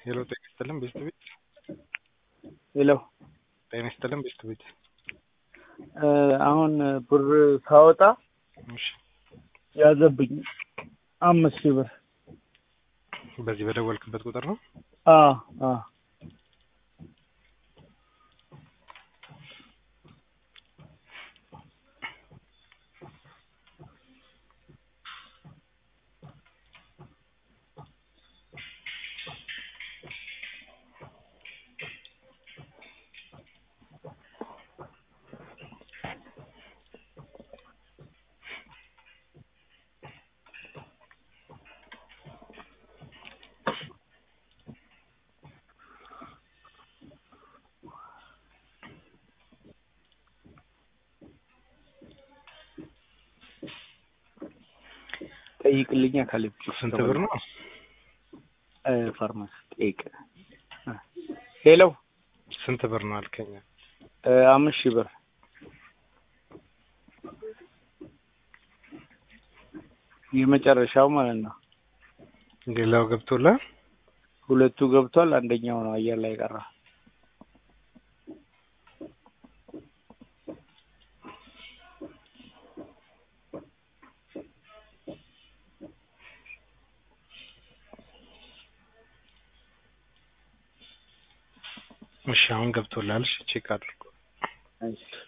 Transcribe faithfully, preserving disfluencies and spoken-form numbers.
ሄሎ ጤና ይስጥልን ቤስት ቤት። ሄሎ ጤና ይስጥልን ቤስት ቤት። አሁን ብር ሳወጣ እሺ ያዘብኝ አምስት ሺህ ብር። በዚህ በደወልክበት ቁጥር ነው? አዎ አዎ። ጠይቅልኛ ካለች ስንት ብር ነው? እ ፋርማሲ ጠይቅ። ሄሎ ስንት ብር ነው አልከኝ? እ አምስት ሺህ ብር። የመጨረሻው ማለት ነው። ሌላው ገብቶላል? ሁለቱ ገብቷል፣ አንደኛው ነው አየር ላይ ቀረ። እሺ አሁን ገብቶላል። እሺ ቼክ አድርጎ። እሺ